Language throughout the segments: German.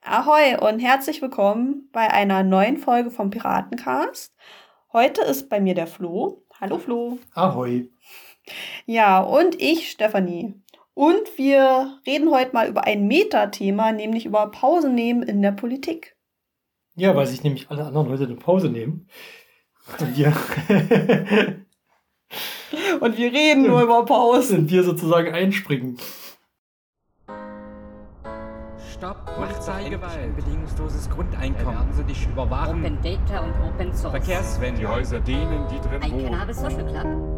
Ahoi und herzlich willkommen bei einer neuen Folge vom Piratencast. Heute ist bei mir der Flo. Hallo Flo. Ahoi. Ja, und ich, Stefanie. Und wir reden heute mal über ein Metathema, nämlich über Pause nehmen in der Politik. Ja, weil sich nämlich alle anderen heute eine Pause nehmen. Und wir, Und wir reden nur über Pausen. und wir sozusagen einspringen. Stopp, Polizeigewalt, bedingungsloses Grundeinkommen. Werden sie dich überwachen? Open Data und Open Source. Verkehrswende. Die Häuser denen, die drin Ein wohnen. Cannabis Social Club.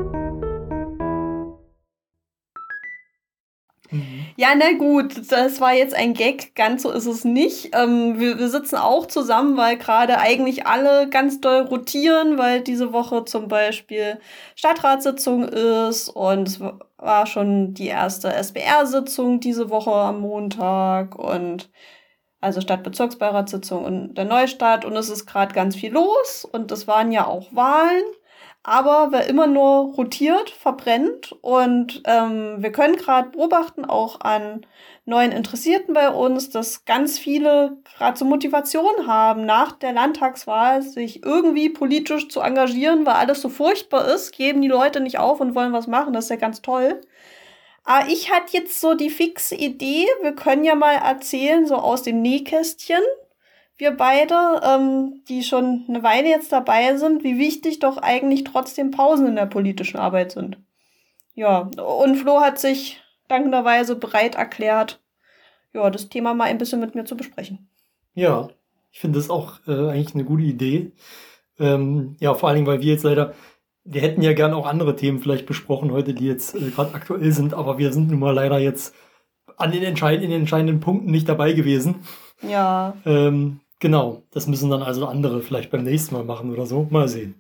Ja, na gut, das war jetzt ein Gag, ganz so ist es nicht. Wir sitzen auch zusammen, weil gerade eigentlich alle ganz doll rotieren, weil diese Woche zum Beispiel Stadtratssitzung ist und es war schon die erste SBR-Sitzung diese Woche am Montag und also Stadtbezirksbeiratssitzung in der Neustadt und es ist gerade ganz viel los und es waren ja auch Wahlen. Aber wer immer nur rotiert, verbrennt. Und wir können gerade beobachten, auch an neuen Interessierten bei uns, dass ganz viele gerade so Motivation haben, nach der Landtagswahl sich irgendwie politisch zu engagieren, weil alles so furchtbar ist, geben die Leute nicht auf und wollen was machen. Das ist ja ganz toll. Aber ich hatte jetzt so die fixe Idee, wir können ja mal erzählen, so aus dem Nähkästchen, wir beide, die schon eine Weile jetzt dabei sind, wie wichtig doch eigentlich trotzdem Pausen in der politischen Arbeit sind. Ja, und Flo hat sich dankenderweise bereit erklärt, ja, das Thema mal ein bisschen mit mir zu besprechen. Ja, ich finde das auch eigentlich eine gute Idee. Ja, vor allen Dingen, weil wir jetzt leider, wir hätten ja gern auch andere Themen vielleicht besprochen heute, die jetzt gerade aktuell sind, aber wir sind nun mal leider jetzt in den entscheidenden Punkten nicht dabei gewesen. Ja. Genau, das müssen dann also andere vielleicht beim nächsten Mal machen oder so. Mal sehen.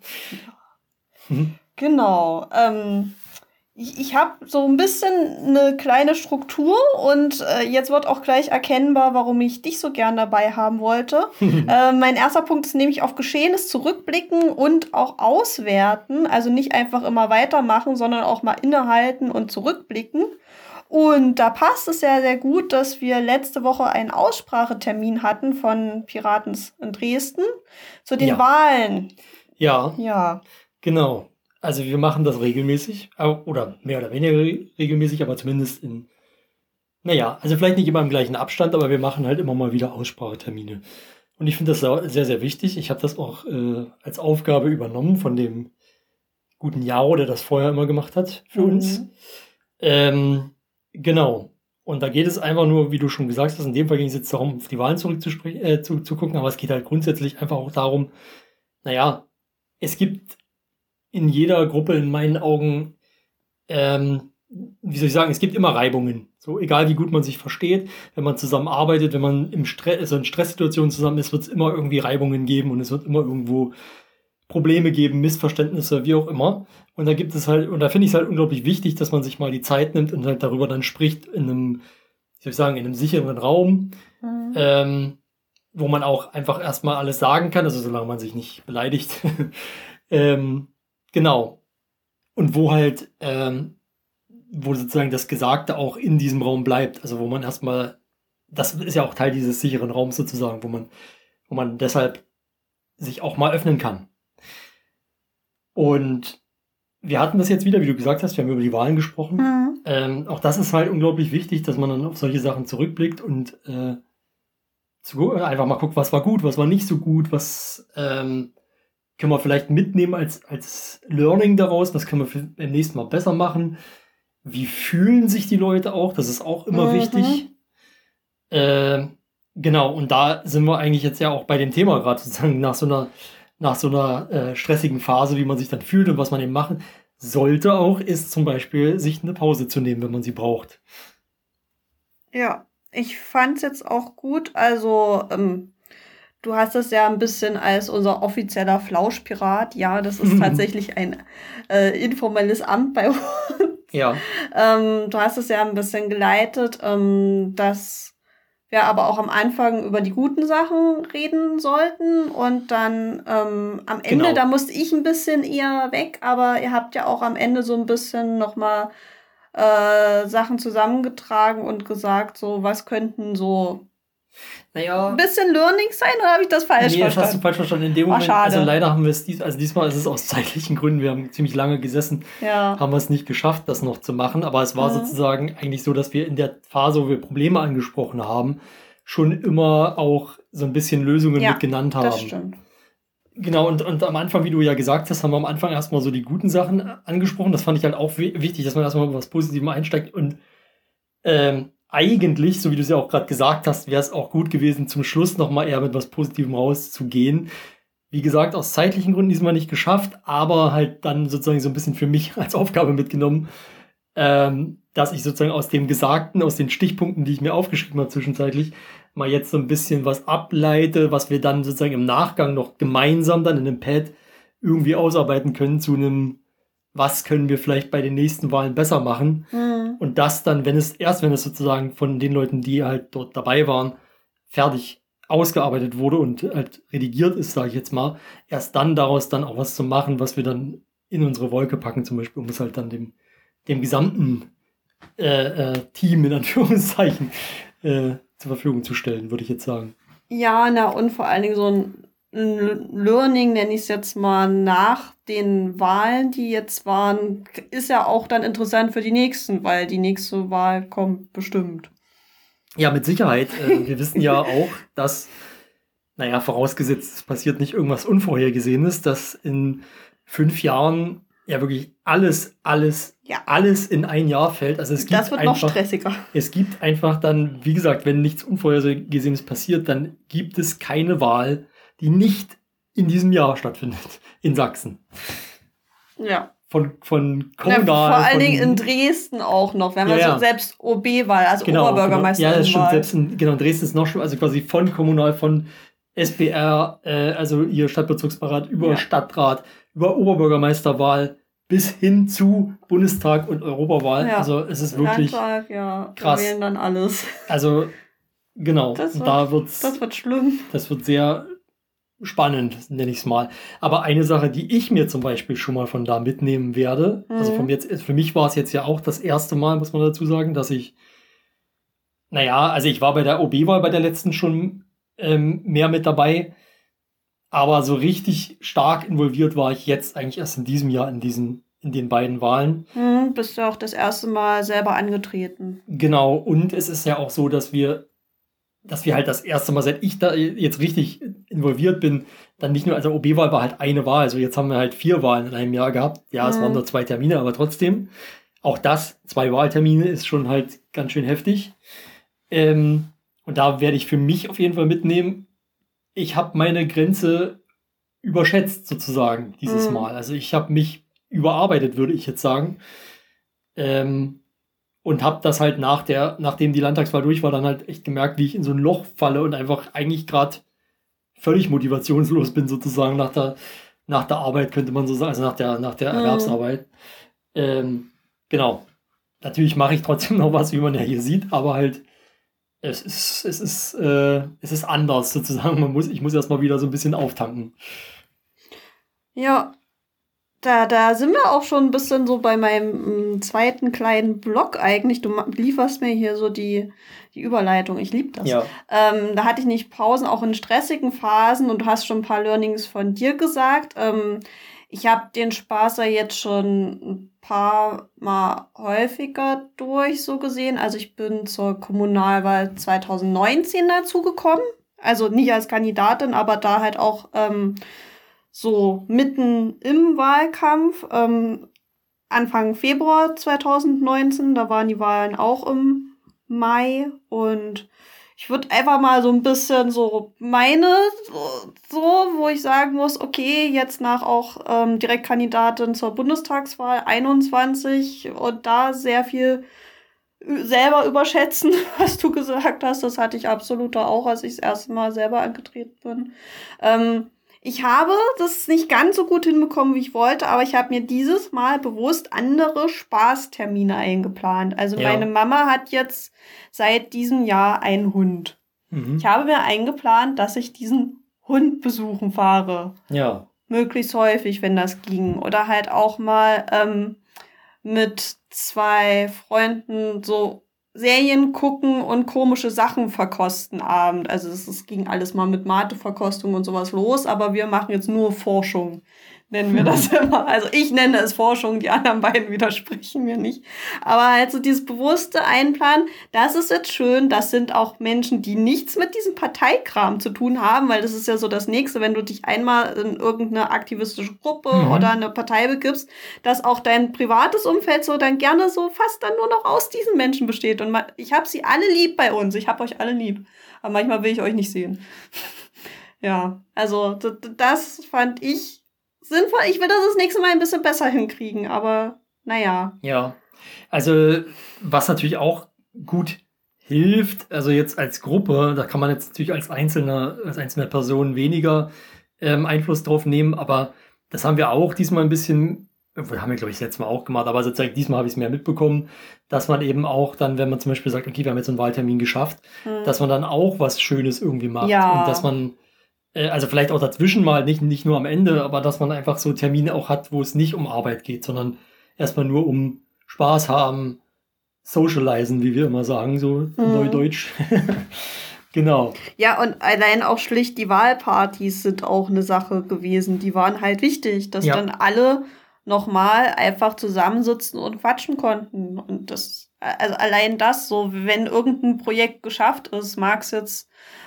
Genau. Ich habe so ein bisschen eine kleine Struktur und jetzt wird auch gleich erkennbar, warum ich dich so gern dabei haben wollte. Mein erster Punkt ist nämlich auf Geschehenes zurückblicken und auch auswerten. Also nicht einfach immer weitermachen, sondern auch mal innehalten und zurückblicken. Und da passt es ja sehr gut, dass wir letzte Woche einen Aussprachetermin hatten von Piratens in Dresden zu den Wahlen. Ja, Ja. Genau. Also wir machen das regelmäßig, oder mehr oder weniger regelmäßig, aber zumindest also vielleicht nicht immer im gleichen Abstand, aber wir machen halt immer mal wieder Aussprachetermine. Und ich finde das sehr, sehr wichtig. Ich habe das auch als Aufgabe übernommen von dem guten Jaro, der das vorher immer gemacht hat für uns. Genau. Und da geht es einfach nur, wie du schon gesagt hast, in dem Fall ging es jetzt darum, auf die Wahlen zu gucken, aber es geht halt grundsätzlich einfach auch darum, es gibt in jeder Gruppe in meinen Augen, wie soll ich sagen, es gibt immer Reibungen. So, egal wie gut man sich versteht, wenn man zusammenarbeitet, wenn man in Stresssituationen zusammen ist, wird es immer irgendwie Reibungen geben und es wird immer irgendwo Probleme geben, Missverständnisse, wie auch immer. Und da gibt es halt, und da finde ich es halt unglaublich wichtig, dass man sich mal die Zeit nimmt und halt darüber dann spricht in einem, wie soll ich sagen, in einem sicheren Raum, wo man auch einfach erstmal alles sagen kann, also solange man sich nicht beleidigt. Genau. Und wo halt, wo sozusagen das Gesagte auch in diesem Raum bleibt. Also wo man erstmal, das ist ja auch Teil dieses sicheren Raums sozusagen, wo man deshalb sich auch mal öffnen kann. Und wir hatten das jetzt wieder, wie du gesagt hast, wir haben über die Wahlen gesprochen. Auch das ist halt unglaublich wichtig, dass man dann auf solche Sachen zurückblickt und einfach mal guckt, was war gut, was war nicht so gut, was können wir vielleicht mitnehmen als Learning daraus, was können wir beim nächsten Mal besser machen, wie fühlen sich die Leute auch, das ist auch immer wichtig. Genau, und da sind wir eigentlich jetzt ja auch bei dem Thema gerade sozusagen nach so einer stressigen Phase, wie man sich dann fühlt und was man eben machen sollte auch, ist zum Beispiel sich eine Pause zu nehmen, wenn man sie braucht. Ja, ich fand's jetzt auch gut. Also, du hast das ja ein bisschen als unser offizieller Flauschpirat. Ja, das ist tatsächlich ein informelles Amt bei uns. Ja. Du hast es ja ein bisschen geleitet, dass wir aber auch am Anfang über die guten Sachen reden sollten und dann am Ende, da musste ich ein bisschen eher weg, aber ihr habt ja auch am Ende so ein bisschen nochmal Sachen zusammengetragen und gesagt, so was könnten so Naja. ein bisschen Learning sein, oder habe ich das falsch Nee, das hast du verstanden? falsch verstanden. In dem Moment, schade. also leider haben wir es, diesmal ist es aus zeitlichen Gründen, wir haben ziemlich lange gesessen, Ja. haben wir es nicht geschafft, das noch zu machen. Aber es war sozusagen eigentlich so, dass wir in der Phase, wo wir Probleme angesprochen haben, schon immer auch so ein bisschen Lösungen mit genannt haben. Das stimmt. Genau, und am Anfang, wie du ja gesagt hast, haben wir am Anfang erstmal so die guten Sachen angesprochen. Das fand ich halt auch wichtig, dass man erstmal mit was Positivem einsteigt. Und eigentlich, so wie du es ja auch gerade gesagt hast, wäre es auch gut gewesen, zum Schluss nochmal eher mit was Positivem rauszugehen. Wie gesagt, aus zeitlichen Gründen diesmal nicht geschafft, aber halt dann sozusagen so ein bisschen für mich als Aufgabe mitgenommen, dass ich sozusagen aus dem Gesagten, aus den Stichpunkten, die ich mir aufgeschrieben habe zwischenzeitlich, mal jetzt so ein bisschen was ableite, was wir dann sozusagen im Nachgang noch gemeinsam dann in einem Pad irgendwie ausarbeiten können zu einem, was können wir vielleicht bei den nächsten Wahlen besser machen. Und das dann, wenn es sozusagen von den Leuten, die halt dort dabei waren, fertig ausgearbeitet wurde und halt redigiert ist, sage ich jetzt mal, erst dann daraus dann auch was zu machen, was wir dann in unsere Wolke packen, zum Beispiel, um es halt dann dem gesamten Team in Anführungszeichen zur Verfügung zu stellen, würde ich jetzt sagen. Ja, na und vor allen Dingen so ein Learning, nenne ich es jetzt mal, nach den Wahlen, die jetzt waren, ist ja auch dann interessant für die nächsten, weil die nächste Wahl kommt bestimmt. Ja, mit Sicherheit. Wir wissen ja auch, dass, naja, vorausgesetzt, es passiert nicht irgendwas Unvorhergesehenes, dass in 5 Jahren ja wirklich alles in ein Jahr fällt. Also es gibt das wird einfach, noch stressiger. Es gibt einfach dann, wie gesagt, wenn nichts Unvorhergesehenes passiert, dann gibt es keine Wahl, die nicht in diesem Jahr stattfindet in Sachsen. Ja. Von kommunal. Vor allen Dingen in Dresden auch noch, wenn man so selbst OB-Wahl, also Oberbürgermeister. Ja, das stimmt. Selbst in Dresden ist noch schlimmer, also quasi von kommunal, von SBR, also ihr Stadtbezirksrat, über Stadtrat, über Oberbürgermeisterwahl bis hin zu Bundestag und Europawahl. Ja. Also es ist wirklich Landtag, krass. Wir wählen dann alles. Also genau. Das wird schlimm. Das wird sehr spannend, nenne ich es mal. Aber eine Sache, die ich mir zum Beispiel schon mal von da mitnehmen werde, also für mich war es jetzt ja auch das erste Mal, muss man dazu sagen, dass ich war bei der OB-Wahl bei der letzten schon mehr mit dabei, aber so richtig stark involviert war ich jetzt eigentlich erst in diesem Jahr in den beiden Wahlen. Bist du auch das erste Mal selber angetreten. Genau, und es ist ja auch so, dass wir halt das erste Mal, seit ich da jetzt richtig involviert bin, dann nicht nur, also OB-Wahl war halt eine Wahl, also jetzt haben wir halt 4 Wahlen in einem Jahr gehabt. Ja, es waren nur 2 Termine, aber trotzdem, auch das, 2 Wahltermine ist schon halt ganz schön heftig. Und da werde ich für mich auf jeden Fall mitnehmen, ich habe meine Grenze überschätzt sozusagen dieses Mal. Also ich habe mich überarbeitet, würde ich jetzt sagen. Und habe das halt nachdem die Landtagswahl durch war, dann halt echt gemerkt, wie ich in so ein Loch falle und einfach eigentlich gerade völlig motivationslos bin, sozusagen nach der Arbeit, könnte man so sagen, also nach der Erwerbsarbeit. Genau. Natürlich mache ich trotzdem noch was, wie man ja hier sieht, aber halt es ist anders sozusagen. Ich muss erstmal wieder so ein bisschen auftanken. Ja. Da sind wir auch schon ein bisschen so bei meinem zweiten kleinen Blog eigentlich. Du lieferst mir hier so die Überleitung. Ich liebe das. Ja. Da hatte ich nicht Pausen, auch in stressigen Phasen. Und du hast schon ein paar Learnings von dir gesagt. Ich habe den Spaß ja jetzt schon ein paar Mal häufiger durch so gesehen. Also ich bin zur Kommunalwahl 2019 dazu gekommen. Also nicht als Kandidatin, aber da halt auch so mitten im Wahlkampf, Anfang Februar 2019, da waren die Wahlen auch im Mai und ich würde einfach mal so ein bisschen so wo ich sagen muss, okay, jetzt nach auch Direktkandidatin zur Bundestagswahl 21 und da sehr viel selber überschätzen, was du gesagt hast, das hatte ich absolut auch, als ich das erste Mal selber angetreten bin. Ich habe das nicht ganz so gut hinbekommen, wie ich wollte, aber ich habe mir dieses Mal bewusst andere Spaßtermine eingeplant. Also meine Mama hat jetzt seit diesem Jahr einen Hund. Ich habe mir eingeplant, dass ich diesen Hund besuchen fahre. Ja. Möglichst häufig, wenn das ging. Oder halt auch mal mit 2 Freunden so Serien gucken und komische Sachen verkosten Abend. Also es ging alles mal mit Mate-Verkostung und sowas los, aber wir machen jetzt nur Forschung, nennen wir das immer. Also ich nenne es Forschung, die anderen beiden widersprechen mir nicht. Aber halt so dieses bewusste Einplanen, das ist jetzt schön, das sind auch Menschen, die nichts mit diesem Parteikram zu tun haben, weil das ist ja so das Nächste, wenn du dich einmal in irgendeine aktivistische Gruppe oder eine Partei begibst, dass auch dein privates Umfeld so dann gerne so fast dann nur noch aus diesen Menschen besteht. Und ich habe sie alle lieb bei uns, ich habe euch alle lieb. Aber manchmal will ich euch nicht sehen. Ja, also das fand ich sinnvoll. Ich will das nächste Mal ein bisschen besser hinkriegen, aber naja. Ja, also was natürlich auch gut hilft, also jetzt als Gruppe, da kann man jetzt natürlich als einzelne Person weniger Einfluss drauf nehmen, aber das haben wir auch diesmal ein bisschen, haben wir glaube ich das letzte Mal auch gemacht, aber sozusagen diesmal habe ich es mehr mitbekommen, dass man eben auch dann, wenn man zum Beispiel sagt, okay, wir haben jetzt einen Wahltermin geschafft, dass man dann auch was Schönes irgendwie macht und dass man also vielleicht auch dazwischen mal, nicht nur am Ende, aber dass man einfach so Termine auch hat, wo es nicht um Arbeit geht, sondern erstmal nur um Spaß haben, socialisen, wie wir immer sagen, so Neudeutsch. Genau. Ja, und allein auch schlicht die Wahlpartys sind auch eine Sache gewesen. Die waren halt wichtig, dass dann alle nochmal einfach zusammensitzen und quatschen konnten. Und das, also allein das, so, wenn irgendein Projekt geschafft ist, mag es jetzt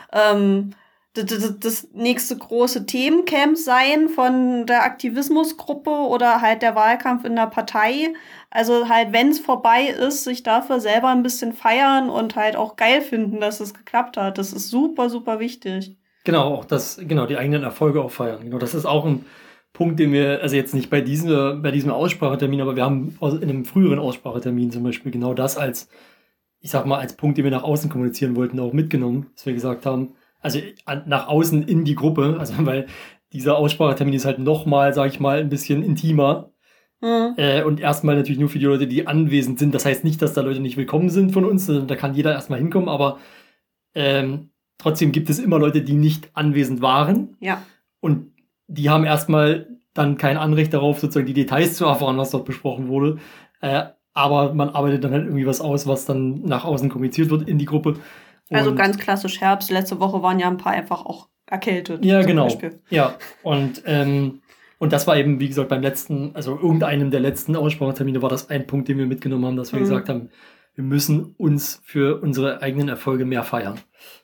das nächste große Themencamp sein von der Aktivismusgruppe oder halt der Wahlkampf in der Partei. Also halt, wenn es vorbei ist, sich dafür selber ein bisschen feiern und halt auch geil finden, dass es geklappt hat. Das ist super, super wichtig. Genau, auch die eigenen Erfolge auch feiern. Genau, das ist auch ein Punkt, den wir, also jetzt nicht bei diesem Aussprachetermin, aber wir haben in einem früheren Aussprachetermin zum Beispiel genau das als, ich sag mal, als Punkt, den wir nach außen kommunizieren wollten, auch mitgenommen, dass wir gesagt haben, also nach außen in die Gruppe, also weil dieser Aussprachetermin ist halt nochmal, sag ich mal, ein bisschen intimer. Und erstmal natürlich nur für die Leute, die anwesend sind. Das heißt nicht, dass da Leute nicht willkommen sind von uns, da kann jeder erstmal hinkommen, aber trotzdem gibt es immer Leute, die nicht anwesend waren. Ja. Und die haben erstmal dann kein Anrecht darauf, sozusagen die Details zu erfahren, was dort besprochen wurde. Aber man arbeitet dann halt irgendwie was aus, was dann nach außen kommuniziert wird in die Gruppe. Also ganz klassisch Herbst. Letzte Woche waren ja ein paar einfach auch erkältet. Ja, genau. Beispiel. Ja, und das war eben, wie gesagt, beim letzten, also irgendeinem der letzten Aussprachetermine war das ein Punkt, den wir mitgenommen haben, dass wir gesagt haben, wir müssen uns für unsere eigenen Erfolge mehr feiern.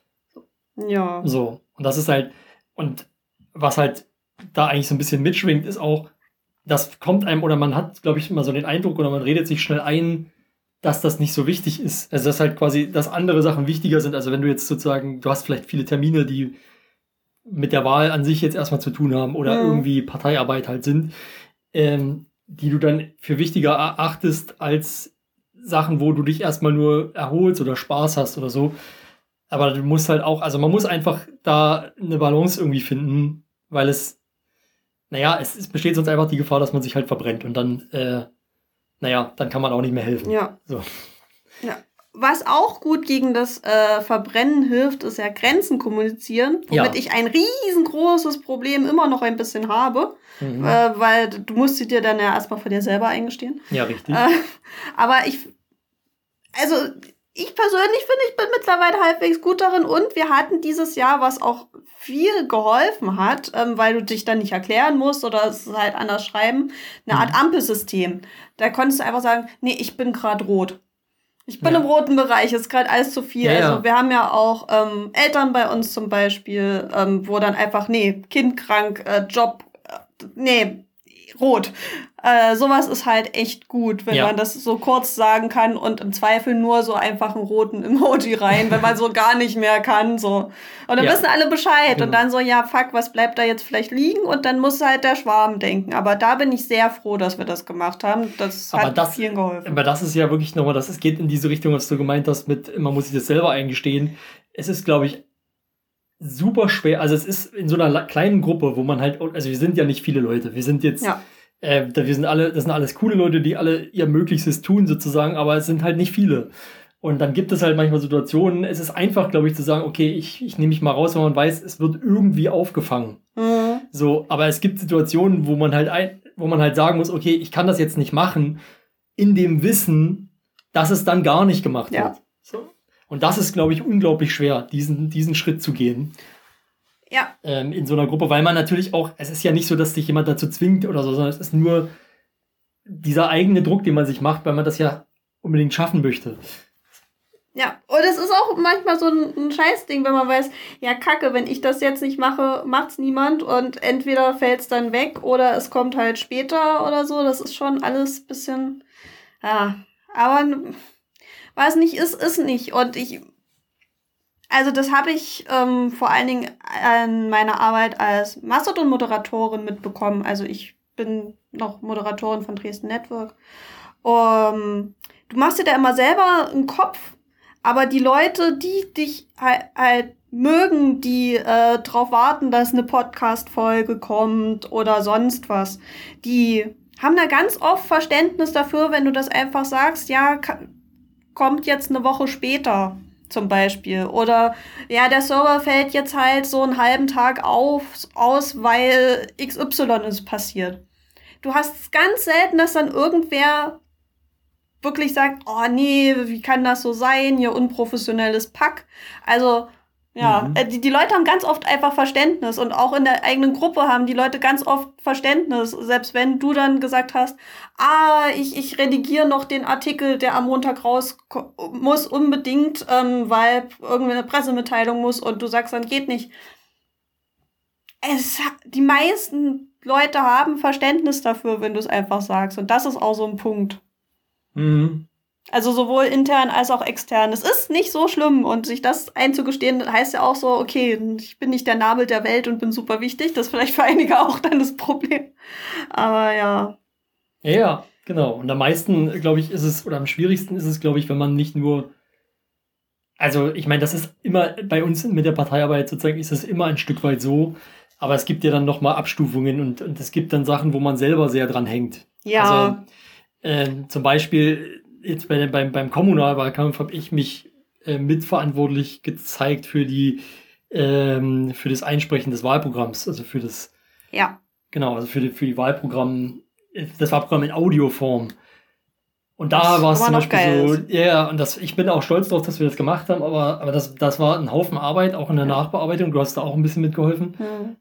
Ja. So, und das ist halt, und was halt da eigentlich so ein bisschen mitschwingt, ist auch, das kommt einem, oder man hat, glaube ich, immer so den Eindruck, oder man redet sich schnell ein, dass das nicht so wichtig ist. Also dass halt quasi, dass andere Sachen wichtiger sind. Also wenn du jetzt sozusagen, du hast vielleicht viele Termine, die mit der Wahl an sich jetzt erstmal zu tun haben oder irgendwie Parteiarbeit halt sind, die du dann für wichtiger erachtest als Sachen, wo du dich erstmal nur erholst oder Spaß hast oder so. Aber du musst halt auch, also man muss einfach da eine Balance irgendwie finden, weil es besteht sonst einfach die Gefahr, dass man sich halt verbrennt und dann dann kann man auch nicht mehr helfen. Ja. So. Ja. Was auch gut gegen das Verbrennen hilft, ist ja Grenzen kommunizieren, womit ich ein riesengroßes Problem immer noch ein bisschen habe, weil du musst sie dir dann ja erstmal für dir selber eingestehen. Ja, richtig. Aber ich persönlich finde, ich bin mittlerweile halbwegs gut darin und wir hatten dieses Jahr, was auch viel geholfen hat, weil du dich dann nicht erklären musst oder es halt anders schreiben, eine Art Ampelsystem. Da konntest du einfach sagen, nee, ich bin gerade rot. Ich bin im roten Bereich, ist gerade alles zu viel. Ja, also wir haben ja auch Eltern bei uns zum Beispiel, wo dann einfach, nee, Kind krank, Job, rot. Sowas ist halt echt gut, wenn man das so kurz sagen kann und im Zweifel nur so einfach einen roten Emoji rein, wenn man so gar nicht mehr kann. So. Und dann wissen alle Bescheid. Genau. Und dann so, ja, fuck, was bleibt da jetzt vielleicht liegen? Und dann muss halt der Schwarm denken. Aber da bin ich sehr froh, dass wir das gemacht haben. Das hat vielen geholfen. Aber das ist ja wirklich nochmal, es geht in diese Richtung, was du gemeint hast, mit man muss sich das selber eingestehen. Es ist, glaube ich, super schwer. Also es ist in so einer kleinen Gruppe, wo man halt, also wir sind ja nicht viele Leute. Wir sind jetzt... Ja. Das sind alles coole Leute, die alle ihr Möglichstes tun sozusagen, aber es sind halt nicht viele. Und dann gibt es halt manchmal Situationen, es ist einfach, glaube ich, zu sagen, okay, ich nehme mich mal raus, wenn man weiß, es wird irgendwie aufgefangen. So, aber es gibt Situationen, wo man halt sagen muss, okay, ich kann das jetzt nicht machen, in dem Wissen, dass es dann gar nicht gemacht wird. So. Und das ist, glaube ich, unglaublich schwer, diesen Schritt zu gehen. Ja. In so einer Gruppe, weil man natürlich auch, es ist ja nicht so, dass dich jemand dazu zwingt oder so, sondern es ist nur dieser eigene Druck, den man sich macht, weil man das ja unbedingt schaffen möchte. Ja, und es ist auch manchmal so ein Scheißding, wenn man weiß, ja kacke, wenn ich das jetzt nicht mache, macht's niemand und entweder fällt's dann weg oder es kommt halt später oder so. Das ist schon alles ein bisschen, ja, aber was nicht ist, ist nicht. Und also das habe ich vor allen Dingen an meiner Arbeit als Mastodon-Moderatorin mitbekommen. Also ich bin noch Moderatorin von Dresden Network. Du machst dir da immer selber einen Kopf, aber die Leute, die dich halt mögen, die drauf warten, dass eine Podcast-Folge kommt oder sonst was, die haben da ganz oft Verständnis dafür, wenn du das einfach sagst, ja, kommt jetzt eine Woche später zum Beispiel. Oder ja, der Server fällt jetzt halt so einen halben Tag aus, weil XY ist passiert. Du hast ganz selten, dass dann irgendwer wirklich sagt, oh nee, wie kann das so sein, ihr unprofessionelles Pack. Also, ja, die Leute haben ganz oft einfach Verständnis und auch in der eigenen Gruppe haben die Leute ganz oft Verständnis, selbst wenn du dann gesagt hast, ich redigiere noch den Artikel, der am Montag raus muss unbedingt, weil irgendeine Pressemitteilung muss und du sagst dann, geht nicht. Die meisten Leute haben Verständnis dafür, wenn du es einfach sagst und das ist auch so ein Punkt. Mhm. Also sowohl intern als auch extern. Es ist nicht so schlimm und sich das einzugestehen, heißt ja auch so, okay, ich bin nicht der Nabel der Welt und bin super wichtig. Das ist vielleicht für einige auch dann das Problem. Aber ja. Ja, genau. Und am meisten, glaube ich, ist es, oder am schwierigsten ist es, glaube ich, wenn man nicht nur, also ich meine, das ist immer bei uns mit der Parteiarbeit sozusagen, ist es immer ein Stück weit so, aber es gibt ja dann nochmal Abstufungen und es gibt dann Sachen, wo man selber sehr dran hängt. Ja. Also zum Beispiel jetzt beim Kommunalwahlkampf habe ich mich mitverantwortlich gezeigt für das Einsprechen des Wahlprogramms, also für das, genau, also für die Wahlprogramm, das Wahlprogramm in Audioform. Und da war es zum Beispiel so, ja, und ich bin auch stolz drauf, dass wir das gemacht haben, aber das war ein Haufen Arbeit, auch in der Nachbearbeitung. Du hast da auch ein bisschen mitgeholfen.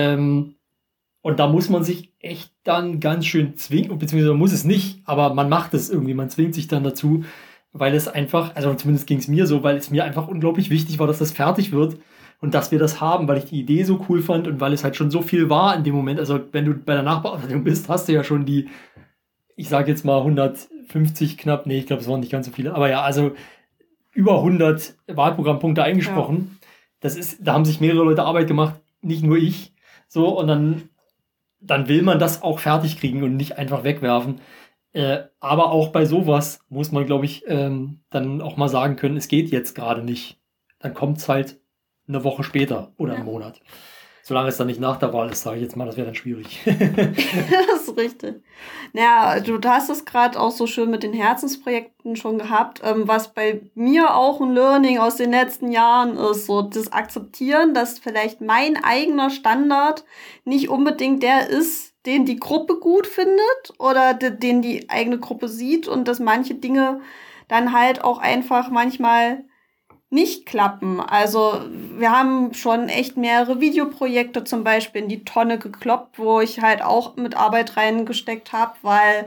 Und da muss man sich echt dann ganz schön zwingen, beziehungsweise muss es nicht, aber man macht es irgendwie, man zwingt sich dann dazu, weil es einfach, also zumindest ging es mir so, weil es mir einfach unglaublich wichtig war, dass das fertig wird und dass wir das haben, weil ich die Idee so cool fand und weil es halt schon so viel war in dem Moment. Also wenn du bei der Nachbearbeitung bist, hast du ja schon die, ich sage jetzt mal 150 knapp, nee, ich glaube, es waren nicht ganz so viele, aber ja, also über 100 Wahlprogrammpunkte eingesprochen. Ja. Da haben sich mehrere Leute Arbeit gemacht, nicht nur ich. So, und dann will man das auch fertig kriegen und nicht einfach wegwerfen. Aber auch bei sowas muss man, glaube ich, dann auch mal sagen können, es geht jetzt gerade nicht. Dann kommt es halt eine Woche später oder einen Monat. Solange es dann nicht nach der Wahl ist, sage ich jetzt mal, das wäre dann schwierig. Das ist richtig. Naja, du hast es gerade auch so schön mit den Herzensprojekten schon gehabt. Was bei mir auch ein Learning aus den letzten Jahren ist, so das Akzeptieren, dass vielleicht mein eigener Standard nicht unbedingt der ist, den die Gruppe gut findet oder den die eigene Gruppe sieht und dass manche Dinge dann halt auch einfach manchmal nicht klappen. Also wir haben schon echt mehrere Videoprojekte zum Beispiel in die Tonne gekloppt, wo ich halt auch mit Arbeit reingesteckt habe, weil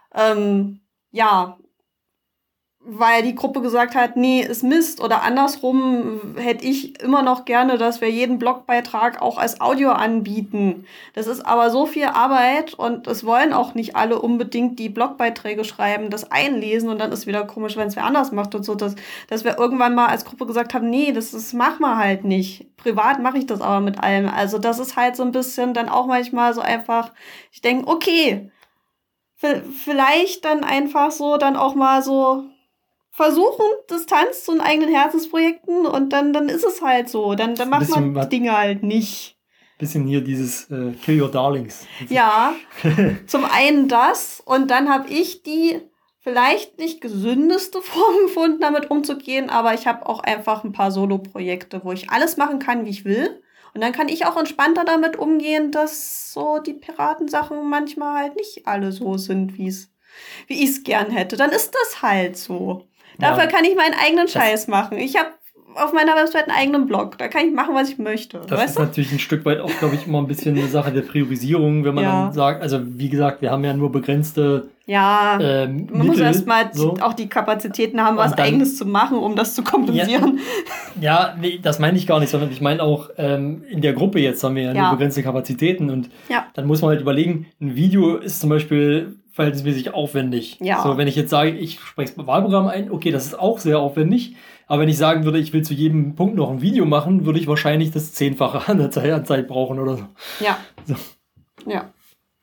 weil die Gruppe gesagt hat, nee, ist Mist oder andersrum hätte ich immer noch gerne, dass wir jeden Blogbeitrag auch als Audio anbieten. Das ist aber so viel Arbeit und es wollen auch nicht alle unbedingt die Blogbeiträge schreiben, das einlesen und dann ist wieder komisch, wenn es wer anders macht und so, dass wir irgendwann mal als Gruppe gesagt haben, nee, das machen wir halt nicht. Privat mache ich das aber mit allem. Also das ist halt so ein bisschen dann auch manchmal so einfach, ich denke, okay, vielleicht dann einfach so, dann auch mal so versuchen, Distanz zu den eigenen Herzensprojekten und dann ist es halt so. Dann macht man die Dinge halt nicht. Bisschen hier dieses Kill Your Darlings. Ja, zum einen das und dann habe ich die vielleicht nicht gesündeste Form gefunden, damit umzugehen, aber ich habe auch einfach ein paar Solo-Projekte, wo ich alles machen kann, wie ich will. Und dann kann ich auch entspannter damit umgehen, dass so die Piratensachen manchmal halt nicht alle so sind, wie ich es gern hätte. Dann ist das halt so. Dafür kann ich meinen eigenen Scheiß machen. Ich habe auf meiner Website einen eigenen Blog. Da kann ich machen, was ich möchte. Das ist natürlich ein Stück weit auch, glaube ich, immer ein bisschen eine Sache der Priorisierung, wenn man dann sagt, also wie gesagt, wir haben ja nur begrenzte man muss Mittel, erstmal auch die Kapazitäten haben, was Eigenes zu machen, um das zu kompensieren. Ja, nee, das meine ich gar nicht, sondern ich meine auch, in der Gruppe jetzt haben wir ja nur begrenzte Kapazitäten und dann muss man halt überlegen, ein Video ist zum Beispiel verhältnismäßig aufwendig. Ja. So, wenn ich jetzt sage, ich spreche das Wahlprogramm ein, okay, das ist auch sehr aufwendig, aber wenn ich sagen würde, ich will zu jedem Punkt noch ein Video machen, würde ich wahrscheinlich das 10-fache an der Zeit brauchen oder so. Ja. So. Ja.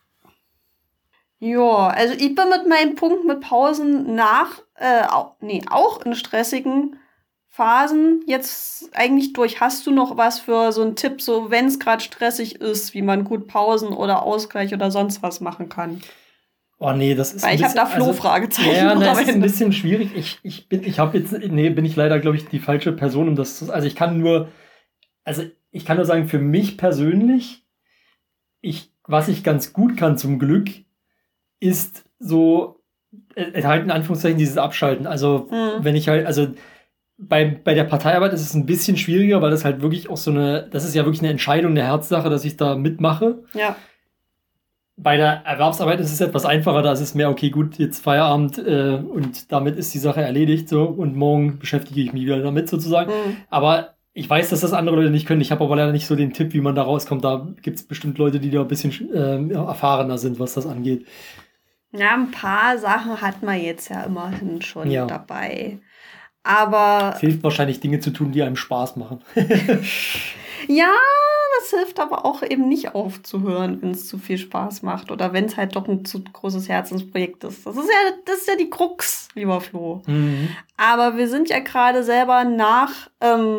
Ja, also ich bin mit meinem Punkt mit Pausen auch in stressigen Phasen jetzt eigentlich durch. Hast du noch was für so einen Tipp, so wenn es gerade stressig ist, wie man gut Pausen oder Ausgleich oder sonst was machen kann? Oh nee, das ist weil ich habe da Flo-Fragezeichen. Ja, das ist ein bisschen schwierig. bin ich leider, glaube ich, die falsche Person, um das zu... Also ich kann nur sagen, für mich persönlich, was ich ganz gut kann zum Glück, ist so, halt in Anführungszeichen dieses Abschalten. Also wenn ich halt, also bei der Parteiarbeit ist es ein bisschen schwieriger, weil das halt wirklich auch das ist ja wirklich eine Entscheidung, eine Herzsache, dass ich da mitmache. Ja. Bei der Erwerbsarbeit ist es etwas einfacher, da ist es mehr, okay, gut, jetzt Feierabend und damit ist die Sache erledigt so und morgen beschäftige ich mich wieder damit sozusagen. Aber ich weiß, dass das andere Leute nicht können. Ich habe aber leider nicht so den Tipp, wie man da rauskommt. Da gibt es bestimmt Leute, die da ein bisschen erfahrener sind, was das angeht. Ja, ein paar Sachen hat man jetzt ja immerhin schon dabei. Aber es hilft wahrscheinlich, Dinge zu tun, die einem Spaß machen. Ja, das hilft aber auch eben nicht aufzuhören, wenn es zu viel Spaß macht oder wenn es halt doch ein zu großes Herzensprojekt ist. Das ist ja die Krux, lieber Flo. Aber wir sind ja gerade selber nach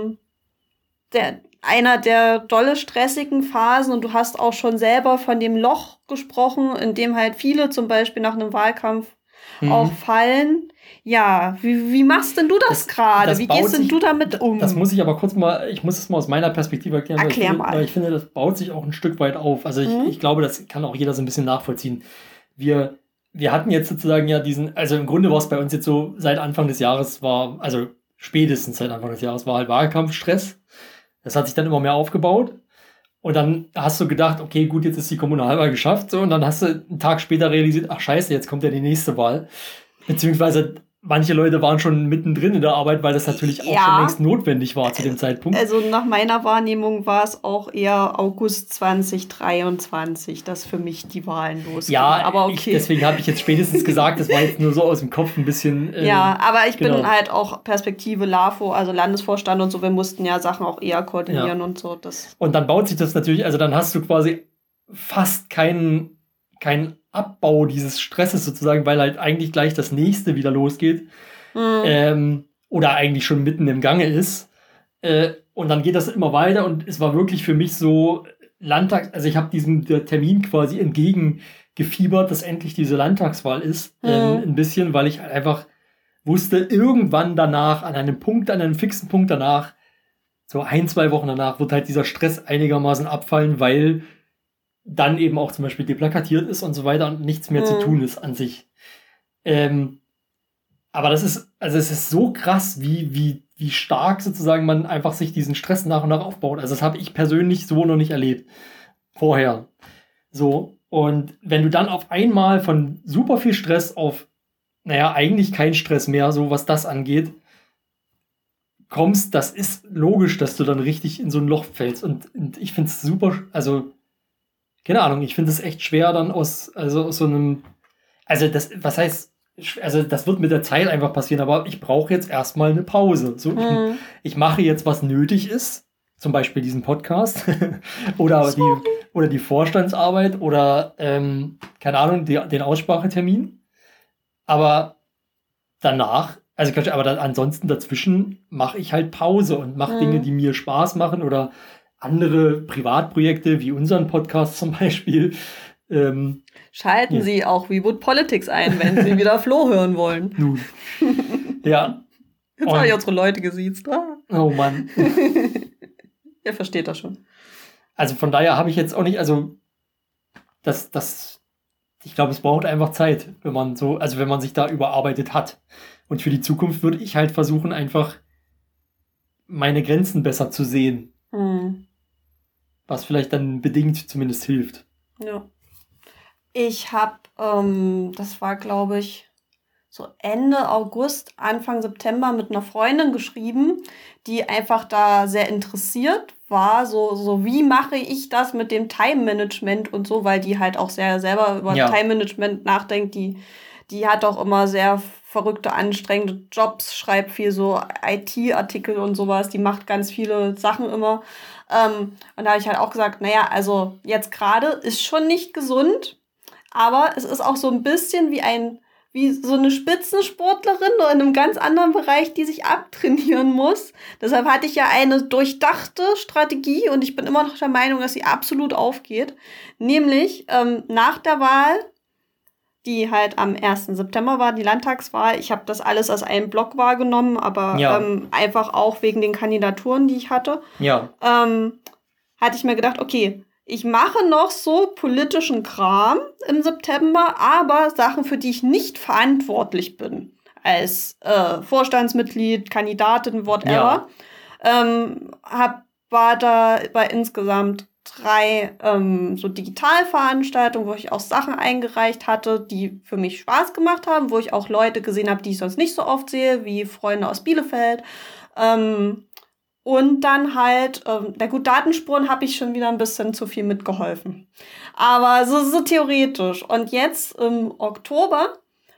einer der dolle stressigen Phasen und du hast auch schon selber von dem Loch gesprochen, in dem halt viele zum Beispiel nach einem Wahlkampf auch fallen. Ja, wie machst denn du das gerade? Wie gehst denn du damit um? Das muss ich aber ich muss es mal aus meiner Perspektive erklären. Weil ich finde, das baut sich auch ein Stück weit auf. Also ich glaube, das kann auch jeder so ein bisschen nachvollziehen. Wir hatten jetzt sozusagen ja also im Grunde war es bei uns jetzt so, seit Anfang des Jahres also spätestens seit Anfang des Jahres war halt Wahlkampfstress. Das hat sich dann immer mehr aufgebaut. Und dann hast du gedacht, okay, gut, jetzt ist die Kommunalwahl geschafft. So, und dann hast du einen Tag später realisiert, ach scheiße, jetzt kommt ja die nächste Wahl. Beziehungsweise manche Leite waren schon mittendrin in der Arbeit, weil das natürlich auch schon längst notwendig war zu dem Zeitpunkt. Also nach meiner Wahrnehmung war es auch eher August 2023, dass für mich die Wahlen losgingen. Ja, aber okay. Deswegen habe ich jetzt spätestens gesagt, das war jetzt nur so aus dem Kopf ein bisschen... aber ich bin halt auch Perspektive LAFO, also Landesvorstand und so, wir mussten ja Sachen auch eher koordinieren und so. Und dann baut sich das natürlich, also dann hast du quasi fast keinen Abbau dieses Stresses sozusagen, weil halt eigentlich gleich das nächste wieder losgeht oder eigentlich schon mitten im Gange ist und dann geht das immer weiter und es war wirklich für mich so also ich habe der Termin quasi entgegengefiebert, dass endlich diese Landtagswahl ist, ein bisschen, weil ich halt einfach wusste, irgendwann danach, an einem fixen Punkt danach, so 1-2 Wochen danach, wird halt dieser Stress einigermaßen abfallen, weil dann eben auch zum Beispiel deplakatiert ist und so weiter und nichts mehr zu tun ist an sich. Aber es ist so krass, wie stark sozusagen man einfach sich diesen Stress nach und nach aufbaut. Also das habe ich persönlich so noch nicht erlebt. Vorher. So. Und wenn du dann auf einmal von super viel Stress auf, eigentlich kein Stress mehr, so was das angeht, kommst, das ist logisch, dass du dann richtig in so ein Loch fällst. Und ich finde es super, also keine Ahnung, ich finde es echt schwer dann aus so einem, das wird mit der Zeit einfach passieren, aber ich brauche jetzt erstmal eine Pause. So, ich mache jetzt, was nötig ist, zum Beispiel diesen Podcast oder die Vorstandsarbeit oder, keine Ahnung, den Aussprachetermin. Aber danach, ansonsten dazwischen mache ich halt Pause und mache Dinge, die mir Spaß machen oder andere Privatprojekte, wie unseren Podcast zum Beispiel. Schalten Sie auch We Would Politics ein, wenn Sie wieder Flo hören wollen. Nun. Ja. Jetzt habe ich unsere Leute gesiezt. Oh Mann. Ihr versteht das schon. Also von daher habe ich jetzt auch nicht, ich glaube, es braucht einfach Zeit, wenn man sich da überarbeitet hat. Und für die Zukunft würde ich halt versuchen, einfach meine Grenzen besser zu sehen. Was vielleicht dann bedingt zumindest hilft. Ja. Ich habe, das war, glaube ich, so Ende August, Anfang September mit einer Freundin geschrieben, die einfach da sehr interessiert war, so wie mache ich das mit dem Time-Management und so, weil die halt auch sehr selber über Time-Management nachdenkt. Die hat auch immer sehr verrückte, anstrengende Jobs, schreibt viel so IT-Artikel und sowas, die macht ganz viele Sachen immer. Und da habe ich halt auch gesagt, naja, also jetzt gerade ist schon nicht gesund, aber es ist auch so ein bisschen wie so eine Spitzensportlerin nur in einem ganz anderen Bereich, die sich abtrainieren muss. Deshalb hatte ich ja eine durchdachte Strategie und ich bin immer noch der Meinung, dass sie absolut aufgeht. Nämlich nach der Wahl, die halt am 1. September war, die Landtagswahl. Ich habe das alles als einen Block wahrgenommen, aber einfach auch wegen den Kandidaturen, die ich hatte. Ja. Hatte ich mir gedacht, okay, ich mache noch so politischen Kram im September, aber Sachen, für die ich nicht verantwortlich bin. Als Vorstandsmitglied, Kandidatin, whatever. War da bei insgesamt 3 so Digitalveranstaltungen, wo ich auch Sachen eingereicht hatte, die für mich Spaß gemacht haben, wo ich auch Leute gesehen habe, die ich sonst nicht so oft sehe, wie Freunde aus Bielefeld. Und dann halt, Datenspuren habe ich schon wieder ein bisschen zu viel mitgeholfen. Aber so theoretisch. Und jetzt im Oktober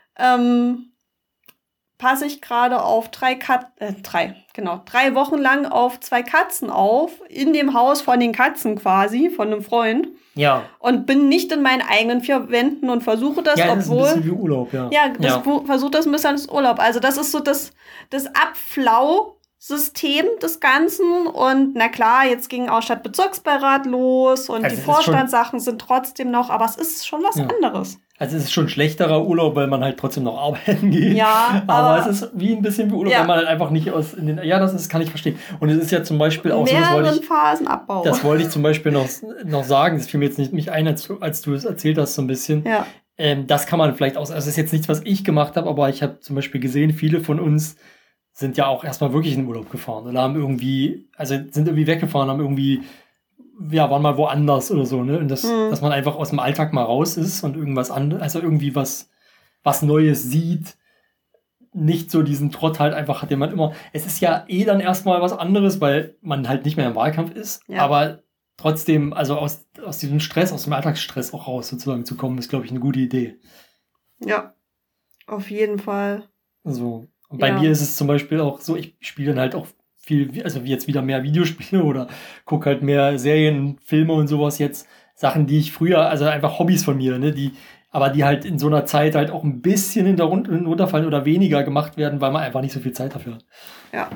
passe ich gerade auf 3 Wochen lang auf 2 Katzen auf, in dem Haus von den Katzen quasi, von einem Freund. Ja. Und bin nicht in meinen eigenen 4 Wänden und versuche das, das ist ein bisschen wie Urlaub, ja. Versuche das ein bisschen als Urlaub. Also das ist so das Abflau-System des Ganzen. Und na klar, jetzt ging auch Stadtbezirksbeirat los und also die Vorstandssachen sind trotzdem noch, aber es ist schon was anderes. Also es ist schon schlechterer Urlaub, weil man halt trotzdem noch arbeiten geht. Ja, aber es ist wie ein bisschen wie Urlaub, weil man halt einfach nicht das kann ich verstehen. Und es ist ja zum Beispiel auch so, Phasen abbauen. Das wollte ich zum Beispiel noch sagen, das fiel mir jetzt nicht ein, als du es erzählt hast, so ein bisschen. Ja. Das kann man vielleicht auch, also es ist jetzt nichts, was ich gemacht habe, aber ich habe zum Beispiel gesehen, viele von uns sind ja auch erstmal wirklich in den Urlaub gefahren oder sind irgendwie weggefahren, haben irgendwie waren mal woanders oder so, ne? Und dass man einfach aus dem Alltag mal raus ist und irgendwas anderes, also irgendwie was Neues sieht, nicht so diesen Trott halt einfach hat, den man immer. Es ist ja dann erstmal was anderes, weil man halt nicht mehr im Wahlkampf ist, aber trotzdem, also aus diesem Stress, aus dem Alltagsstress auch raus sozusagen zu kommen, ist, glaube ich, eine gute Idee. Ja, auf jeden Fall. So. Und bei mir ist es zum Beispiel auch so, ich spiele dann halt auch viel, also jetzt wieder mehr Videospiele oder gucke halt mehr Serien, Filme und sowas jetzt. Sachen, die ich früher, also einfach Hobbys von mir, ne, die halt in so einer Zeit halt auch ein bisschen hinunterfallen oder weniger gemacht werden, weil man einfach nicht so viel Zeit dafür hat. Ja.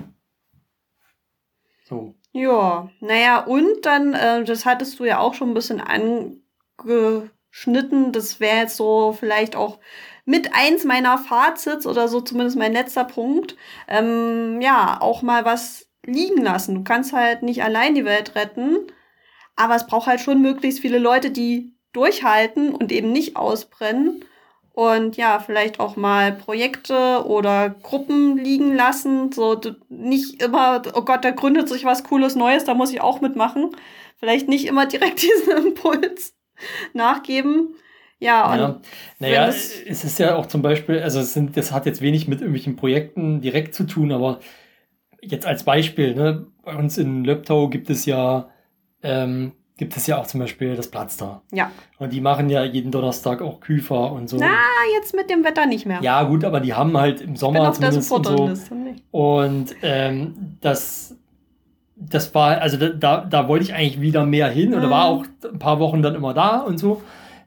So. Ja, naja, und dann, das hattest du ja auch schon ein bisschen angeschnitten, das wäre jetzt so vielleicht auch mit eins meiner Fazits oder so zumindest mein letzter Punkt, auch mal was liegen lassen. Du kannst halt nicht allein die Welt retten, aber es braucht halt schon möglichst viele Leute, die durchhalten und eben nicht ausbrennen und ja, vielleicht auch mal Projekte oder Gruppen liegen lassen, so nicht immer, oh Gott, da gründet sich was Cooles Neues, da muss ich auch mitmachen. Vielleicht nicht immer direkt diesen Impuls nachgeben. Es ist ja auch zum Beispiel, also das hat jetzt wenig mit irgendwelchen Projekten direkt zu tun, aber jetzt als Beispiel, ne, bei uns in Löbtau gibt es ja auch zum Beispiel das Platz da. Ja. Und die machen ja jeden Donnerstag auch Küfer und so. Na, jetzt mit dem Wetter nicht mehr. Ja, gut, aber die haben halt im Sommer zumindest und so. Und das war, also da wollte ich eigentlich wieder mehr hin oder war auch ein paar Wochen dann immer da und so.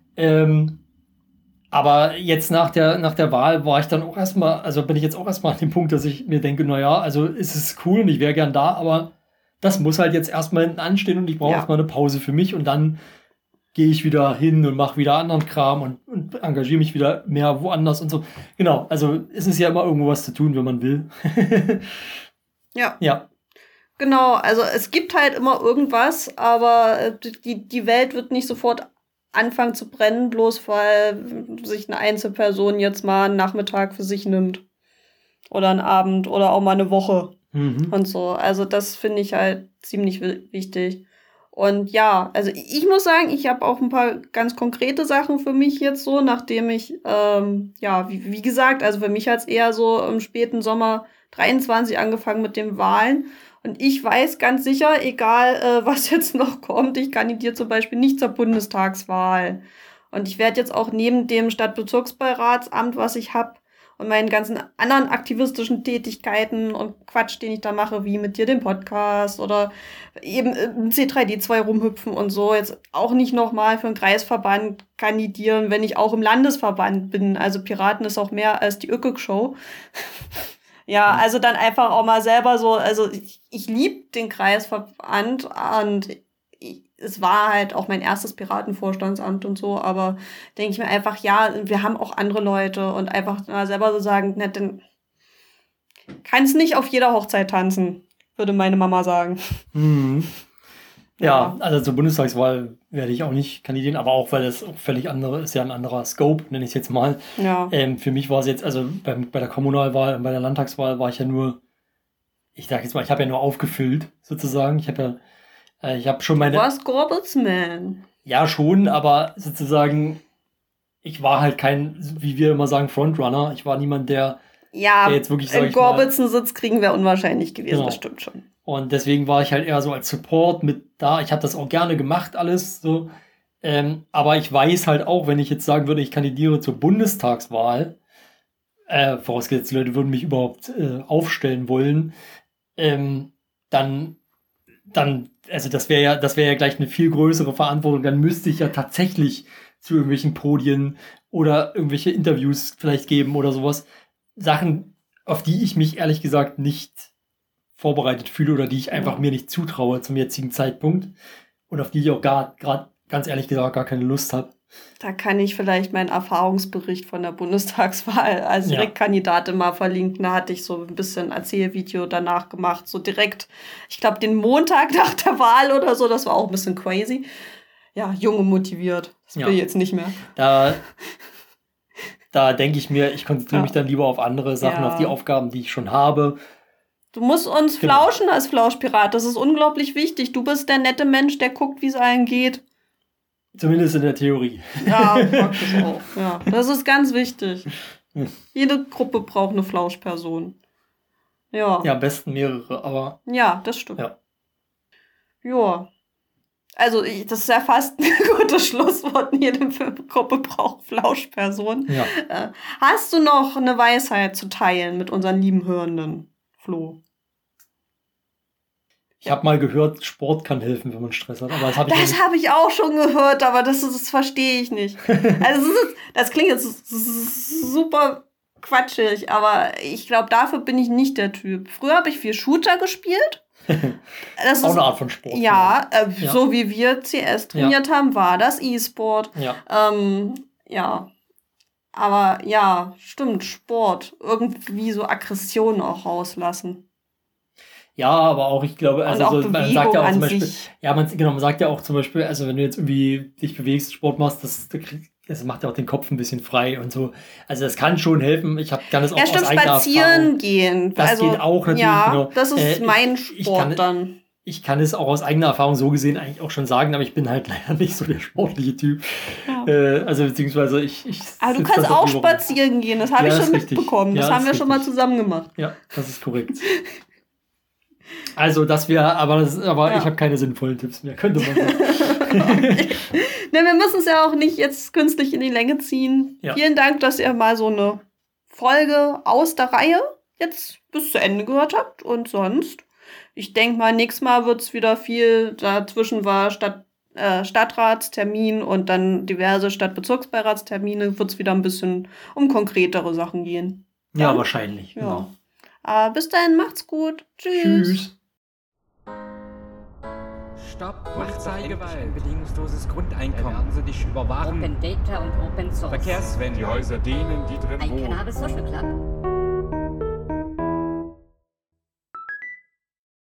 Aber jetzt nach der Wahl war ich dann auch bin ich jetzt auch erstmal an dem Punkt, dass ich mir denke, naja, also ist es cool und ich wäre gern da, aber das muss halt jetzt erstmal hinten anstehen und ich brauche erstmal eine Pause für mich und dann gehe ich wieder hin und mache wieder anderen Kram und engagiere mich wieder mehr woanders und so. Genau, also es ist ja immer irgendwo was zu tun, wenn man will. Ja. Genau, also es gibt halt immer irgendwas, aber die Welt wird nicht sofort anfangen zu brennen, bloß weil sich eine Einzelperson jetzt mal einen Nachmittag für sich nimmt. Oder einen Abend oder auch mal eine Woche Mhm. und so. Also das finde ich halt ziemlich wichtig. Und ja, also ich muss sagen, ich habe auch ein paar ganz konkrete Sachen für mich jetzt so, nachdem ich, wie gesagt, also für mich hat es eher so im späten Sommer 23 angefangen mit den Wahlen. Und ich weiß ganz sicher, egal was jetzt noch kommt, ich kandidiere zum Beispiel nicht zur Bundestagswahl. Und ich werde jetzt auch neben dem Stadtbezirksbeiratsamt, was ich habe, und meinen ganzen anderen aktivistischen Tätigkeiten und Quatsch, den ich da mache, wie mit dir den Podcast oder eben im C3D2 rumhüpfen und so, jetzt auch nicht nochmal für einen Kreisverband kandidieren, wenn ich auch im Landesverband bin. Also Piraten ist auch mehr als die Ökök-Show. Ja, also dann einfach auch mal selber so, also ich liebe den Kreisverband und es war halt auch mein erstes Piratenvorstandsamt und so, aber denke ich mir einfach, ja, wir haben auch andere Leute und einfach mal selber so sagen, ne, dann kannst nicht auf jeder Hochzeit tanzen, würde meine Mama sagen. Mhm. Ja, also zur Bundestagswahl werde ich auch nicht kandidieren, aber auch, weil das auch völlig andere ist, ja ein anderer Scope, nenne ich es jetzt mal. Ja. Für mich war es jetzt, also bei der Kommunalwahl und bei der Landtagswahl war ich ja nur, ich sag jetzt mal, ich habe ja nur aufgefüllt, sozusagen. Ich habe schon meine... Du warst Gorbelsman. Ja, schon, aber sozusagen, ich war halt kein, wie wir immer sagen, Frontrunner. Ich war niemand, der jetzt wirklich, sag ich mal... Gorbelsen-Sitz kriegen wäre unwahrscheinlich gewesen, Genau. Das stimmt schon. Und deswegen war ich halt eher so als Support mit da. Ich habe das auch gerne gemacht, alles so. Aber ich weiß halt auch, wenn ich jetzt sagen würde, ich kandidiere zur Bundestagswahl, vorausgesetzt, die Leute würden mich überhaupt aufstellen wollen, dann, also das wäre ja gleich eine viel größere Verantwortung. Dann müsste ich ja tatsächlich zu irgendwelchen Podien oder irgendwelche Interviews vielleicht geben oder sowas. Sachen, auf die ich mich ehrlich gesagt nicht vorbereitet fühle oder die ich einfach mir nicht zutraue zum jetzigen Zeitpunkt und auf die ich auch gerade ganz ehrlich gesagt gar keine Lust habe. Da kann ich vielleicht meinen Erfahrungsbericht von der Bundestagswahl als Direktkandidatin mal verlinken. Da hatte ich so ein bisschen Erzählvideo danach gemacht, so direkt, ich glaube, den Montag nach der Wahl oder so. Das war auch ein bisschen crazy. Ja, jung und motiviert. Das will ich jetzt nicht mehr. Da denke ich mir, ich konzentriere mich dann lieber auf andere Sachen, auf die Aufgaben, die ich schon habe. Du musst uns flauschen als Flauschpirat. Das ist unglaublich wichtig. Du bist der nette Mensch, der guckt, wie es allen geht. Zumindest in der Theorie. Ja, praktisch auch. Ja, das ist ganz wichtig. Jede Gruppe braucht eine Flauschperson. Ja. Ja, am besten mehrere, aber... Ja, das stimmt. Ja. Also, das ist ja fast ein gutes Schlusswort. Jede Gruppe braucht Flauschperson. Ja. Hast du noch eine Weisheit zu teilen mit unseren lieben Hörenden, Flo? Ich habe mal gehört, Sport kann helfen, wenn man Stress hat. Aber das habe ich auch schon gehört, aber das verstehe ich nicht. Also das klingt jetzt super quatschig, aber ich glaube, dafür bin ich nicht der Typ. Früher habe ich viel Shooter gespielt. Das auch ist eine Art von Sport. Ja, so wie wir CS trainiert haben, war das E-Sport. Ja. Aber ja, stimmt, Sport. Irgendwie so Aggressionen auch rauslassen. Ja, aber auch, ich glaube, also auch man sagt ja auch zum Beispiel, sich. Man sagt ja auch zum Beispiel, also wenn du jetzt irgendwie dich bewegst, Sport machst, das macht ja auch den Kopf ein bisschen frei und so. Also das kann schon helfen. Kann es auch aus eigener Erfahrung. Spazieren gehen. Das geht auch natürlich. Ja, genau. Das ist mein Sport dann. Ich kann es auch aus eigener Erfahrung so gesehen eigentlich auch schon sagen, aber ich bin halt leider nicht so der sportliche Typ. Ja. Also beziehungsweise aber du kannst auch spazieren gehen, das habe ich schon mitbekommen. Das haben wir schon mal zusammen gemacht. Ja, das ist korrekt. Also, ich habe keine sinnvollen Tipps mehr, könnte man sagen. Okay. Ne, wir müssen es ja auch nicht jetzt künstlich in die Länge ziehen. Ja. Vielen Dank, dass ihr mal so eine Folge aus der Reihe jetzt bis zu Ende gehört habt. Und sonst, ich denke mal, nächstes Mal wird es wieder viel. Dazwischen war Stadtratstermin und dann diverse Stadtbezirksbeiratstermine. Wird es wieder ein bisschen um konkretere Sachen gehen. Ja, wahrscheinlich. Ja. Genau. Bis dahin, macht's gut. Tschüss. Stopp, Polizeigewalt, bedingungsloses Grundeinkommen. Werden sie dich überwachen. Open Data und Open Source. Verkehrswende. Die Häuser denen, die drin Ein wohnen. Cannabis Social Club.